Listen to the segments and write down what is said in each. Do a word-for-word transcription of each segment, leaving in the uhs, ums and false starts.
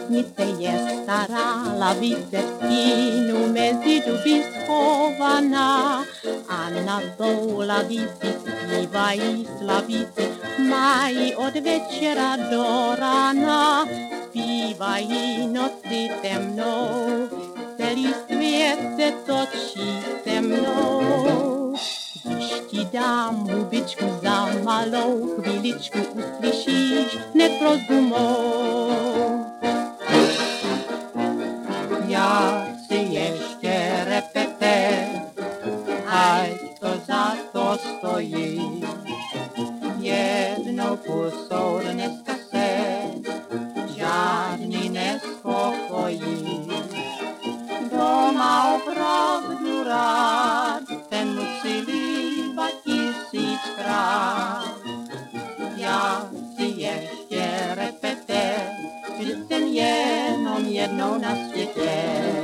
vesnice je stará lavice v stínu mezi duby schovaná a na tou lavici zpívají slavíci, mají od večera do rána, zpívají noci temnou, celý svět se točí se mnou. Když ti dám hubičku za malou chvíličku, uslyšíš hned prosbu mou. Já si ještě repete, ať to za to stojí. Jednou pusou dneska se žádný nespokojí. Doma opravdu rád, ten musí líbat tisíckrát. Já si ještě repete, že jsem jenom jednou na světě.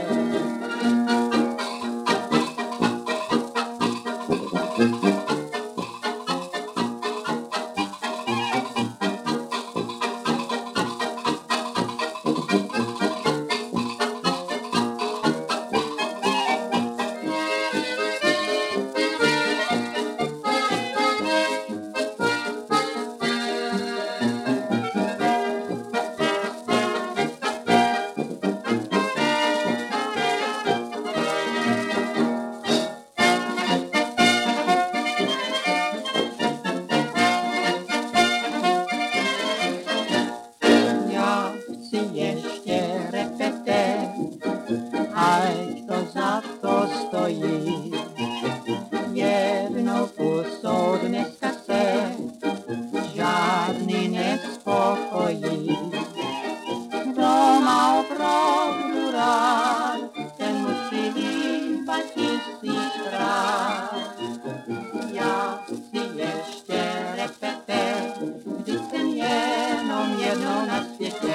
Ať to za to stojí. Jednou pusou dneska se žádný nespokojí. Doma opravdu rád, ten musí líbat tisíckrát. Já si ještě repete, vždyť jsem jenom jednou na světě.